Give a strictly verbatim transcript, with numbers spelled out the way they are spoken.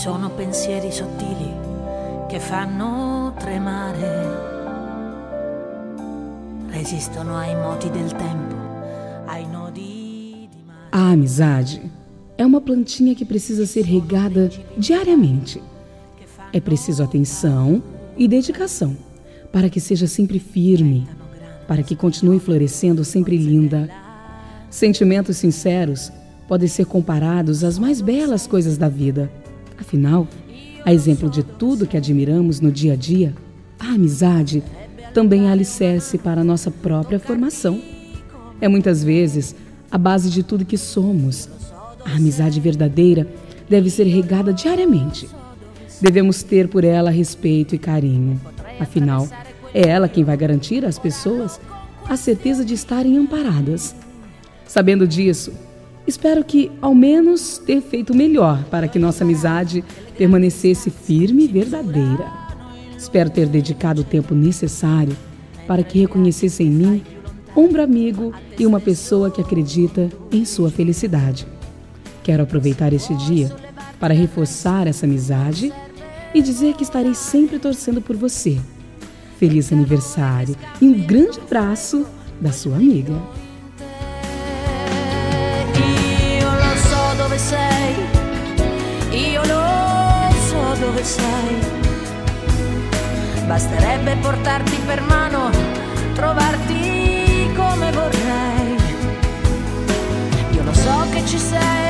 sono pensieri sottili che fanno tremare, resistono ai moti del tempo, ai nodi di mare. A amizade é uma plantinha que precisa ser regada diariamente. É preciso atenção e dedicação para que seja sempre firme, para que continue florescendo sempre linda. Sentimentos sinceros podem ser comparados às mais belas coisas da vida. Afinal, a exemplo de tudo que admiramos no dia a dia, a amizade também é alicerce para a nossa própria formação. É muitas vezes a base de tudo que somos. A amizade verdadeira deve ser regada diariamente. Devemos ter por ela respeito e carinho. Afinal, é ela quem vai garantir às pessoas a certeza de estarem amparadas. Sabendo disso, espero que, ao menos, ter feito o melhor para que nossa amizade permanecesse firme e verdadeira. Espero ter dedicado o tempo necessário para que reconhecesse em mim ombro amigo e uma pessoa que acredita em sua felicidade. Quero aproveitar este dia para reforçar essa amizade e dizer que estarei sempre torcendo por você. Feliz aniversário e um grande abraço da sua amiga. Io lo so dove sei, io lo so dove sei. Basterebbe portarti per mano, trovarti come vorrei. Io lo so che ci sei.